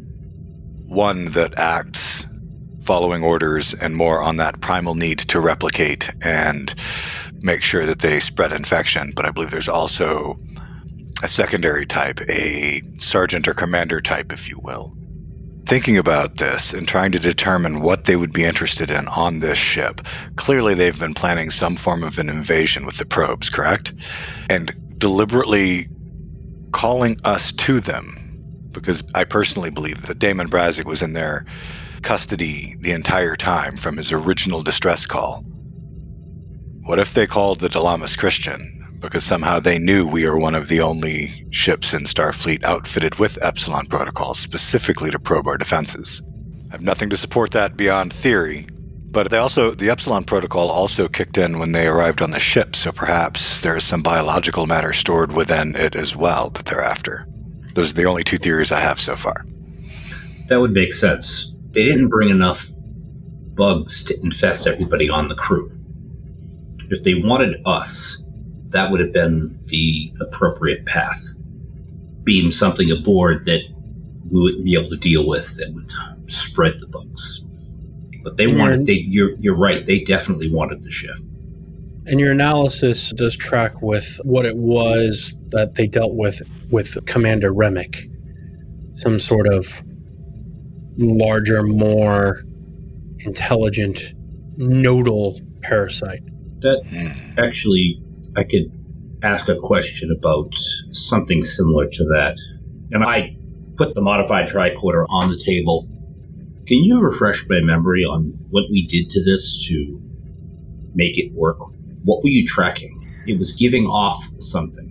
One that acts following orders and more on that primal need to replicate and make sure that they spread infection. But I believe there's also a secondary type, a sergeant or commander type, if you will. Thinking about this and trying to determine what they would be interested in on this ship, clearly they've been planning some form of an invasion with the probes, correct? And deliberately calling us to them, because I personally believe that Damon Brazek was in their custody the entire time from his original distress call. What if they called the Dalamas Christian? Because somehow they knew we are one of the only ships in Starfleet outfitted with Epsilon protocols specifically to probe our defenses. I have nothing to support that beyond theory, but the Epsilon protocol also kicked in when they arrived on the ship, so perhaps there is some biological matter stored within it as well that they're after. Those are the only 2 theories I have so far. That would make sense. They didn't bring enough bugs to infest everybody on the crew. If they wanted us, that would have been the appropriate path. Beam something aboard that we wouldn't be able to deal with that would spread the bugs. But you're right, they definitely wanted the ship. And your analysis does track with what it was that they dealt with Commander Remick. Some sort of larger, more intelligent, nodal parasite. That actually, I could ask a question about something similar to that. And I put the modified tricorder on the table. Can you refresh my memory on what we did to this to make it work? What were you tracking? It was giving off something.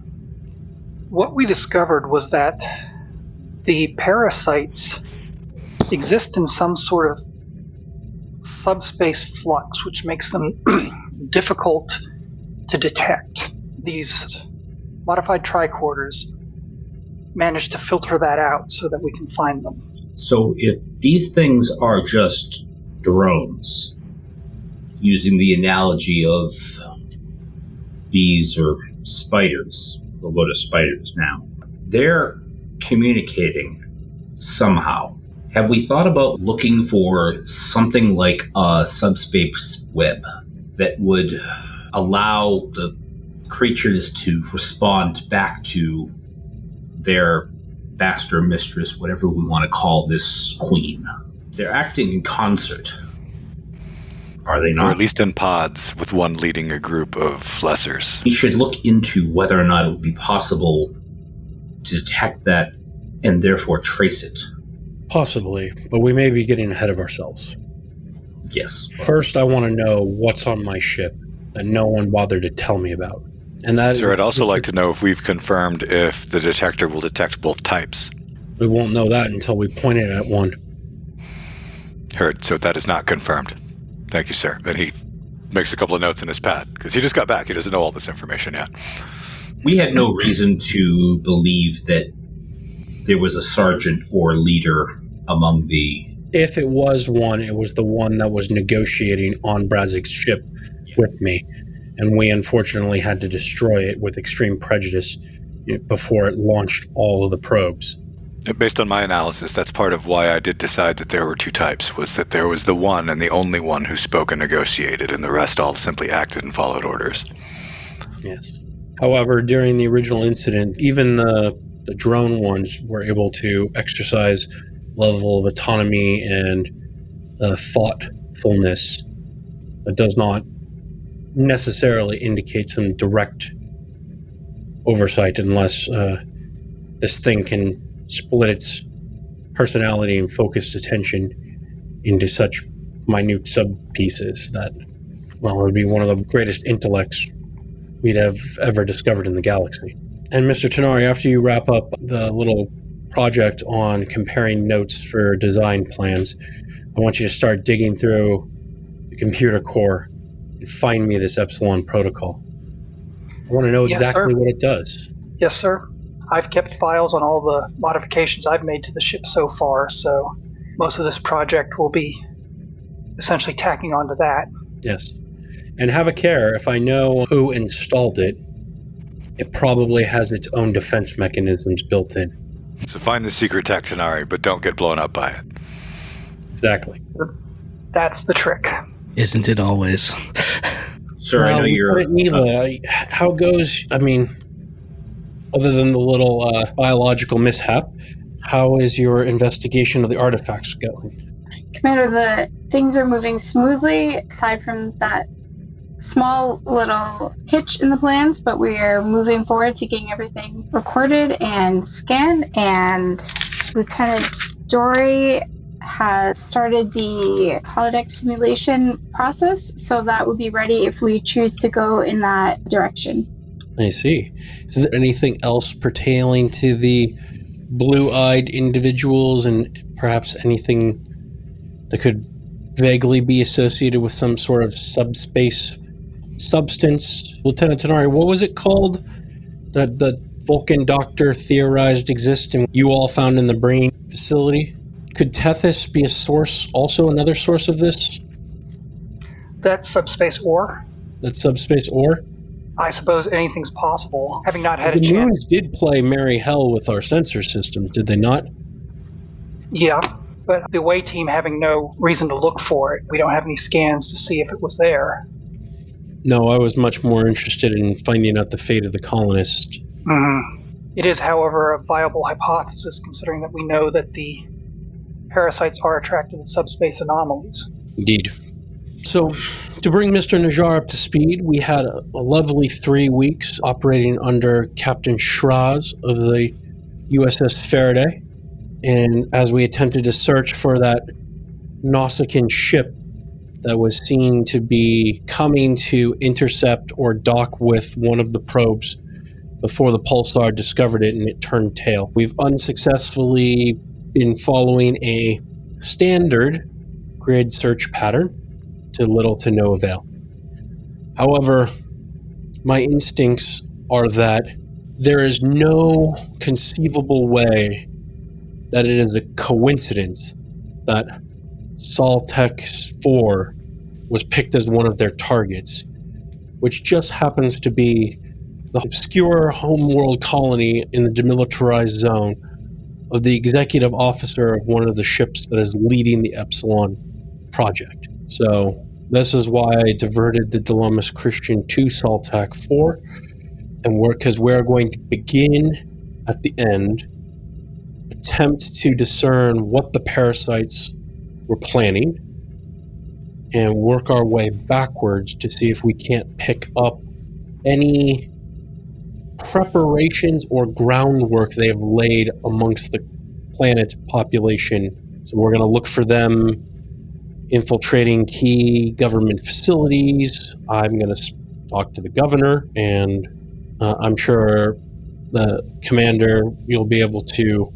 What we discovered was that the parasites exist in some sort of subspace flux, which makes them difficult to detect. These modified tricorders manage to filter that out so that we can find them. So if these things are just drones, using the analogy of bees or spiders, we'll go to spiders now, they're communicating somehow. Have we thought about looking for something like a subspace web that would allow the creatures to respond back to their master, mistress, whatever we want to call this queen? They're acting in concert, are they not? Or at least in pods, with one leading a group of lessers. We should look into whether or not it would be possible to detect that and therefore trace it. Possibly, but we may be getting ahead of ourselves. Yes. First, I want to know what's on my ship that no one bothered to tell me about. And that Sir, I'd also like to know if we've confirmed if the detector will detect both types. We won't know that until we point it at one. Heard, so that is not confirmed. Thank you, sir. And he makes a couple of notes in his pad, because he just got back. He doesn't know all this information yet. We had no reason to believe that there was a sergeant or leader among the... If it was one, it was the one that was negotiating on Brazek's ship with me. And we unfortunately had to destroy it with extreme prejudice before it launched all of the probes. Based on my analysis, that's part of why I did decide that there were 2 types, was that there was the one and the only one who spoke and negotiated, and the rest all simply acted and followed orders. Yes. However, during the original incident, even the drone ones were able to exercise level of autonomy and thoughtfulness that does not necessarily indicate some direct oversight unless this thing can split its personality and focused attention into such minute sub-pieces that, well, it would be one of the greatest intellects we'd have ever discovered in the galaxy. And Mr. Tenari, after you wrap up the little project on comparing notes for design plans, I want you to start digging through the computer core and find me this Epsilon protocol. I want to know exactly what it does. Yes, sir. I've kept files on all the modifications I've made to the ship so far, so most of this project will be essentially tacking onto that. Yes. And have a care, if I know who installed it, it probably has its own defense mechanisms built in. So find the secret Taxonari, but don't get blown up by it. Exactly. That's the trick. Isn't it always? Sir, I know you're... Neela, how goes, I mean, other than the little biological mishap, how is your investigation of the artifacts going? Commander, the things are moving smoothly, aside from that small little hitch in the plans, but we are moving forward to getting everything recorded and scanned, and Lieutenant Dory has started the holodeck simulation process, so that would be ready if we choose to go in that direction. I see. Is there anything else pertaining to the blue-eyed individuals and perhaps anything that could vaguely be associated with some sort of subspace substance? Lieutenant Tanari, what was it called that the Vulcan doctor theorized exists and you all found in the brain facility? Could Tethys be a source, also another source of this? That's subspace ore. That subspace ore? I suppose anything's possible, having not had a The chance. moons did play merry hell with our sensor systems, did they not? Yeah, but the away team having no reason to look for it, we don't have any scans to see if it was there. No, I was much more interested in finding out the fate of the colonists. Mm-hmm. It is, however, a viable hypothesis, considering that we know that the parasites are attracted to subspace anomalies. Indeed. So, to bring Mr. Najjar up to speed, we had a lovely 3 weeks operating under Captain Schraz of the USS Faraday. And as we attempted to search for that Nausicaan ship that was seen to be coming to intercept or dock with one of the probes before the Pulsar discovered it and it turned tail. We've unsuccessfully been following a standard grid search pattern to little to no avail. However, my instincts are that there is no conceivable way that it is a coincidence that Saltex 4 was picked as one of their targets, which just happens to be the obscure homeworld colony in the demilitarized zone of the executive officer of one of the ships that is leading the Epsilon project. So this is why I diverted the Dilemmas Christian to Saltac 4, and because we're going to begin at the end, attempt to discern what the parasites were planning, and work our way backwards to see if we can't pick up any preparations or groundwork they have laid amongst the planet's population. So we're going to look for them infiltrating key government facilities. I'm going to talk to the governor, and I'm sure the commander, you'll be able to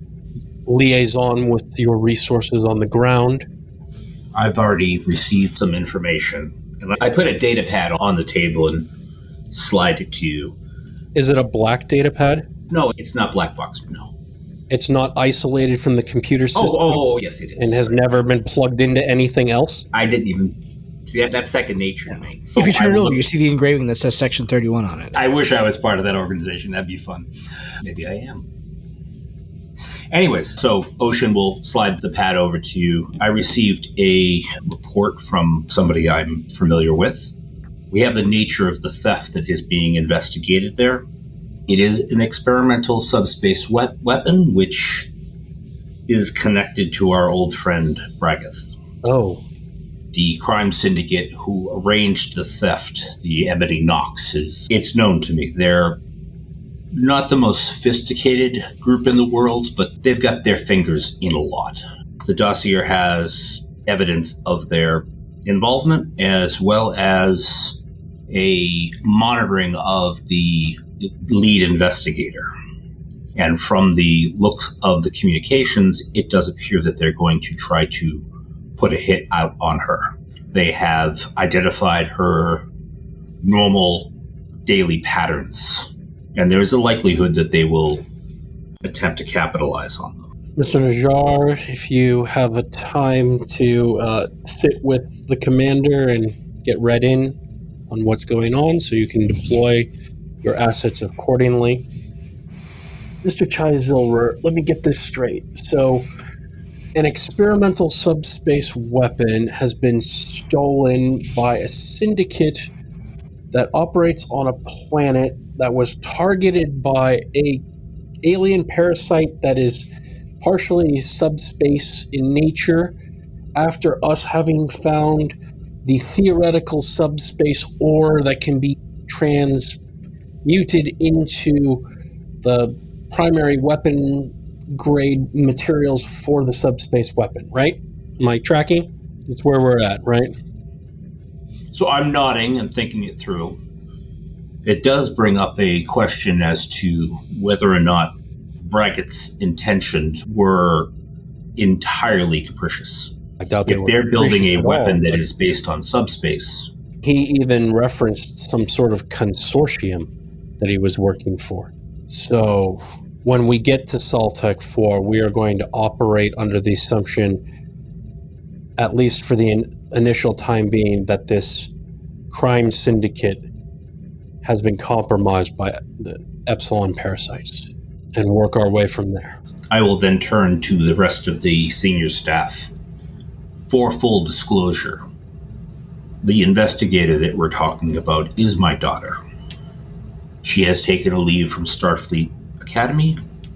liaison with your resources on the ground. I've already received some information. And I put a data pad on the table and slide it to you. Is it a black data pad? No, it's not black box, no. It's not isolated from the computer system? Oh, yes, it is. And has never been plugged into anything else? I didn't even... See, that's second nature to me. If you turn it over, you see the engraving that says Section 31 on it. I wish I was part of that organization. That'd be fun. Maybe I am. Anyways, so Ocean will slide the pad over to you. I received a report from somebody I'm familiar with. We have the nature of the theft that is being investigated there. It is an experimental subspace weapon, which is connected to our old friend Bragath. Oh. The crime syndicate who arranged the theft, the Ebony Knox, it's known to me. They're not the most sophisticated group in the world, but they've got their fingers in a lot. The dossier has evidence of their involvement as well as a monitoring of the lead investigator. And from the looks of the communications, it does appear that they're going to try to put a hit out on her. They have identified her normal daily patterns, and there's a likelihood that they will attempt to capitalize on them. Mr. Najjar, if you have a time to sit with the commander and get read in on what's going on so you can deploy your assets accordingly. Mr. Chizilrer, let me get this straight. So, an experimental subspace weapon has been stolen by a syndicate that operates on a planet that was targeted by a alien parasite that is partially subspace in nature after us having found the theoretical subspace ore that can be transmuted into the primary weapon grade materials for the subspace weapon, right? Am I tracking? That's where we're at, right? So I'm nodding and thinking it through. It does bring up a question as to whether or not Brackett's intentions were entirely capricious. I doubt if they're building a weapon that is based on subspace. He even referenced some sort of consortium that he was working for. So when we get to Saltec 4, we are going to operate under the assumption, at least for the initial time being, that this crime syndicate has been compromised by the Epsilon parasites, and work our way from there. I will then turn to the rest of the senior staff. For full disclosure, the investigator that we're talking about is my daughter. She has taken a leave from Starfleet Academy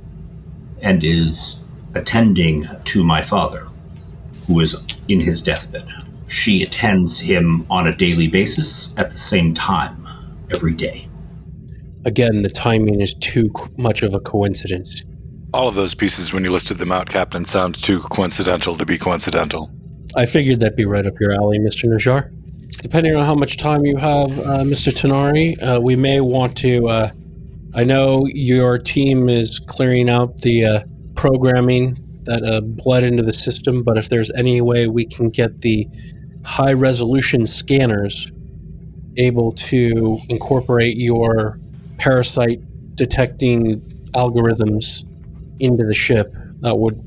and is attending to my father, who is in his deathbed. She attends him on a daily basis at the same time every day. Again, the timing is too much of a coincidence. All of those pieces, when you listed them out, Captain, sound too coincidental to be coincidental. I figured that'd be right up your alley, Mr. Najjar. Depending on how much time you have, Mr. Tanari, we may want to... I know your team is clearing out the programming that bled into the system, but if there's any way we can get the high-resolution scanners able to incorporate your parasite detecting algorithms into the ship, that would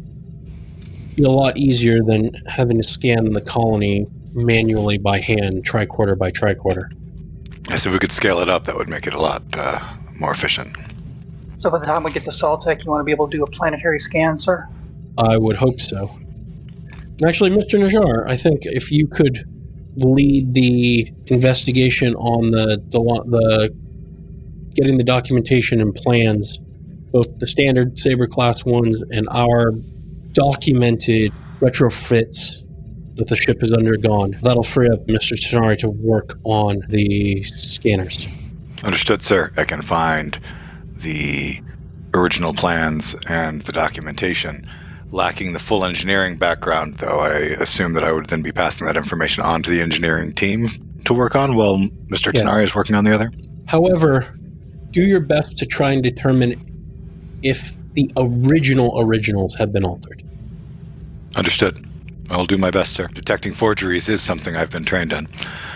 be a lot easier than having to scan the colony manually by hand, tricorder by tricorder. Yes, if we could scale it up, that would make it a lot more efficient. So by the time we get to Saltec, you want to be able to do a planetary scan, sir? I would hope so. And actually, Mr. Najjar, I think if you could lead the investigation on the getting the documentation and plans, both the standard Saber class ones and our documented retrofits that the ship has undergone, that'll free up Mr. Tanari to work on the scanners. Understood, sir. I can find the original plans and the documentation. Lacking the full engineering background, though, I assume that I would then be passing that information on to the engineering team to work on while Mr. Tanari is working on the other. However, do your best to try and determine if the originals have been altered. Understood. I'll do my best, sir. Detecting forgeries is something I've been trained in.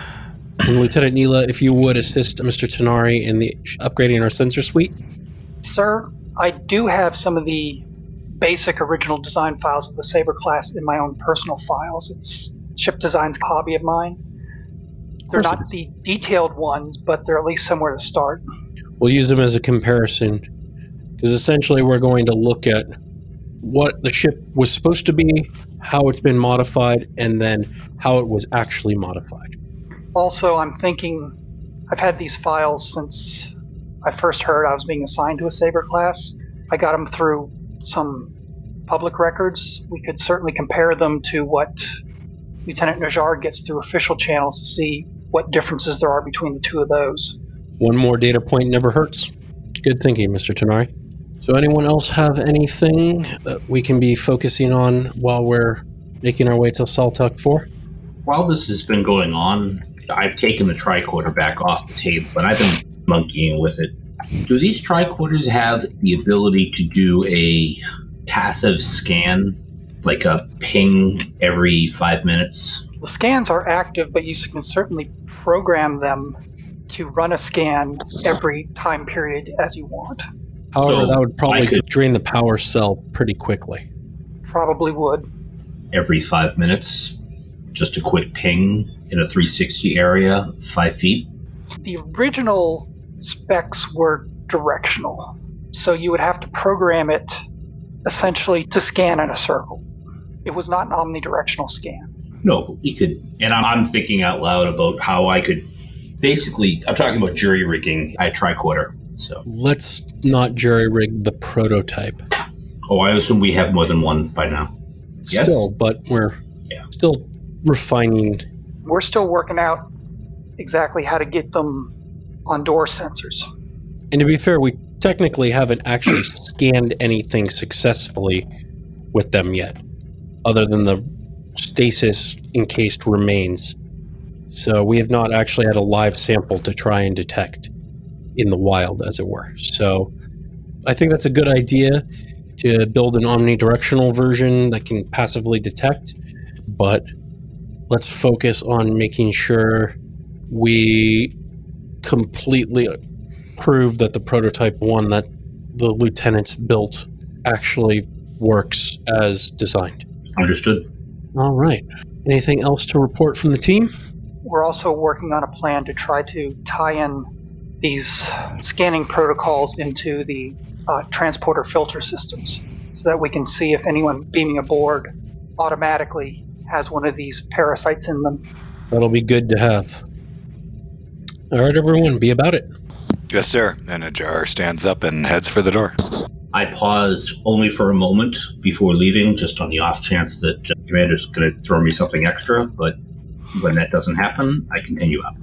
And Lieutenant Neela, if you would assist Mr. Tanari in the upgrading our sensor suite. Sir, I do have some of the basic original design files of the Saber class in my own personal files. It's ship design's a hobby of mine. They're not the detailed ones, but they're at least somewhere to start. We'll use them as a comparison, because essentially we're going to look at what the ship was supposed to be, how it's been modified, and then how it was actually modified. Also, I'm thinking, I've had these files since I first heard I was being assigned to a Saber class. I got them through some public records. We could certainly compare them to what Lieutenant Najjar gets through official channels to see what differences there are between the two of those. One more data point never hurts. Good thinking, Mr. Tanari. So anyone else have anything that we can be focusing on while we're making our way to Saltec 4? While this has been going on, I've taken the tricorder back off the table, and I've been monkeying with it. Do these tricorders have the ability to do a passive scan, like a ping every 5 minutes? The scans are active, but you can certainly program to run a scan every time period as you want. However, that would probably drain the power cell pretty quickly. Probably would. Every 5 minutes, just a quick ping in a 360 area, 5 feet? The original specs were directional, so you would have to program it essentially to scan in a circle. It was not an omnidirectional scan. No, but we could, and I'm thinking out loud about how I could, basically, I'm talking about jury rigging a tricorder. So let's not jury rig the prototype. Oh, I assume we have more than one by now. Yes? Still, but we're still refining. We're still working out exactly how to get them on door sensors. And to be fair, we technically haven't actually scanned anything successfully with them yet, other than the stasis encased remains. So we have not actually had a live sample to try and detect in the wild, as it were. So I think that's a good idea, to build an omnidirectional version that can passively detect, but let's focus on making sure we completely prove that the prototype one that the lieutenants built actually works as designed. Understood. All right. Anything else to report from the team? We're also working on a plan to try to tie in these scanning protocols into the transporter filter systems so that we can see if anyone beaming aboard automatically has one of these parasites in them. That'll be good to have. All right, everyone, be about it. Yes, sir. And Ajar stands up and heads for the door. I pause only for a moment before leaving, just on the off chance that the commander's going to throw me something extra, but when that doesn't happen, I continue up.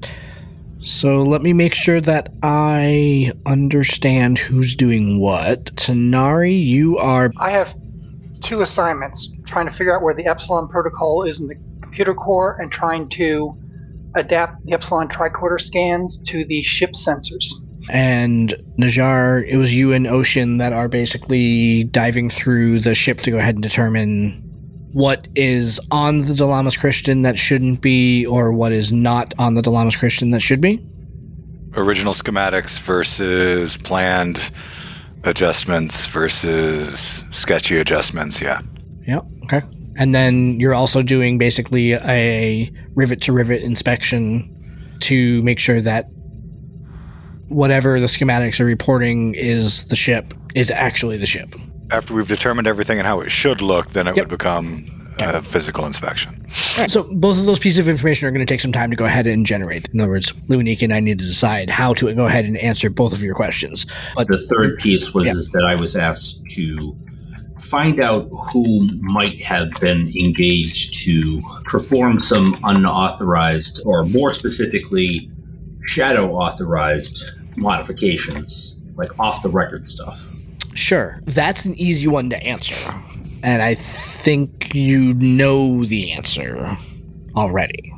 So let me make sure that I understand who's doing what. Tanari, you are... I have 2 assignments, trying to figure out where the Epsilon protocol is in the computer core and trying to adapt the Epsilon tricorder scans to the ship sensors. And Najjar, it was you and Ocean that are basically diving through the ship to go ahead and determine what is on the Dalamas Christian that shouldn't be, or what is not on the Dalamas Christian that should be? Original schematics versus planned adjustments versus sketchy adjustments, yeah. Yeah, okay. And then you're also doing basically a rivet-to-rivet inspection to make sure that whatever the schematics are reporting is the ship is actually the ship. After we've determined everything and how it should look, then it would become a physical inspection. Right. So both of those pieces of information are going to take some time to go ahead and generate. In other words, Luaniki and I need to decide how to go ahead and answer both of your questions. But the third piece was is that I was asked to find out who might have been engaged to perform some unauthorized, or more specifically, shadow authorized modifications, like off the record stuff. Sure, that's an easy one to answer, and I think you know the answer already.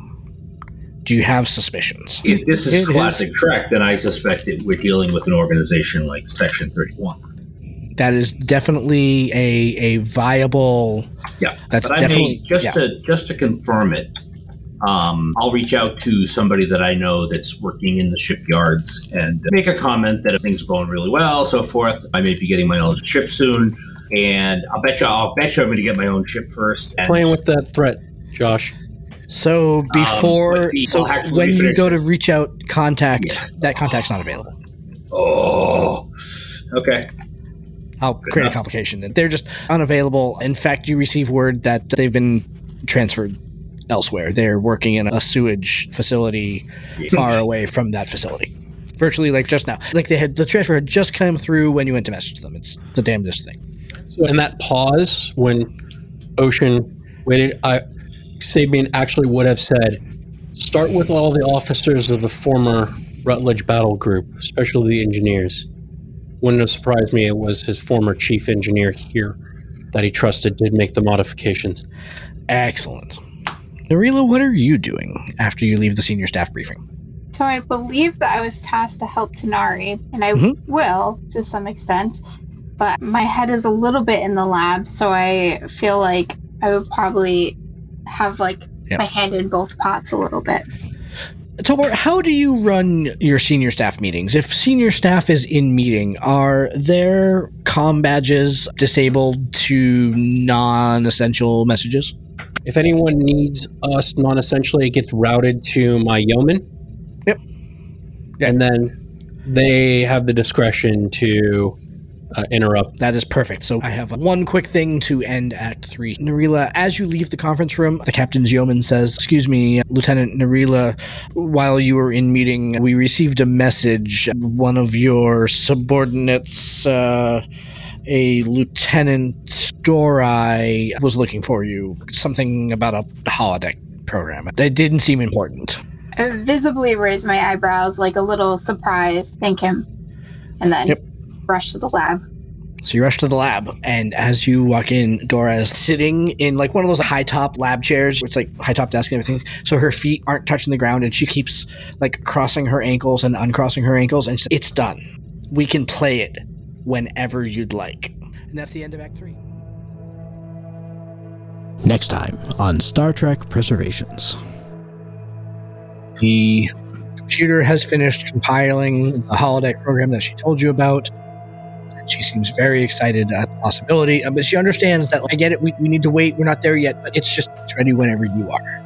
Do you have suspicious? If this is classic Trek, then I suspect that we're dealing with an organization like Section 31. That is definitely a viable. Yeah, that's but definitely just to confirm it. I'll reach out to somebody that I know that's working in the shipyards and make a comment that if things are going really well, so forth. I may be getting my own ship soon, and I'll bet you I'm going to get my own ship first. And playing with that threat, Josh. So before, when you go to reach out, contact that contact's not available. Oh, okay. I'll create a complication. They're just unavailable. In fact, you receive word that they've been transferred elsewhere. They're working in a sewage facility far away from that facility. Virtually like just now. Like the transfer had just come through when you went to message them. It's the damnedest thing. So in that pause when Ocean waited, Sabian actually would have said, start with all the officers of the former Rutledge battle group, especially the engineers. Wouldn't have surprised me it was his former chief engineer here that he trusted did make the modifications. Excellent. Narila, what are you doing after you leave the senior staff briefing? So I believe that I was tasked to help Tanari, and I will to some extent, but my head is a little bit in the lab, so I feel like I would probably have my hand in both pots a little bit. Tobor, how do you run your senior staff meetings? If senior staff is in meeting, are their comm badges disabled to non-essential messages? If anyone needs us non-essentially, it gets routed to my yeoman. Yep. Yeah. And then they have the discretion to interrupt. That is perfect. So I have one quick thing to end Act 3. Narila, as you leave the conference room, the captain's yeoman says, "Excuse me, Lieutenant Narila, while you were in meeting, we received a message. One of your subordinates, a Lieutenant Dorai, was looking for you. Something about a holodeck program. They didn't seem important." I visibly raise my eyebrows, like a little surprise, thank him, and then rush to the lab. So you rush to the lab, and as you walk in, Dora is sitting in like one of those high-top lab chairs. It's like high-top desk and everything. So her feet aren't touching the ground, and she keeps like crossing her ankles and uncrossing her ankles. And she says, "It's done. We can play it whenever you'd like." And that's the end of Act 3. Next time on Star Trek Preservations. The computer has finished compiling the holodeck program that she told you about. She seems very excited at the possibility, but she understands that, I get it, we need to wait, we're not there yet, but it's ready whenever you are.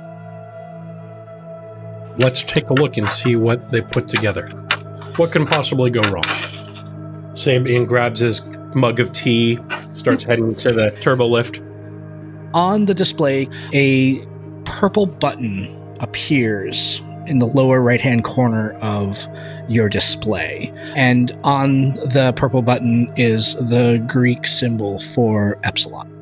Let's take a look and see what they put together. What can possibly go wrong? Sabian grabs his mug of tea, starts heading to the turbo lift. On the display, a purple button appears in the lower right-hand corner of your display. And on the purple button is the Greek symbol for Epsilon.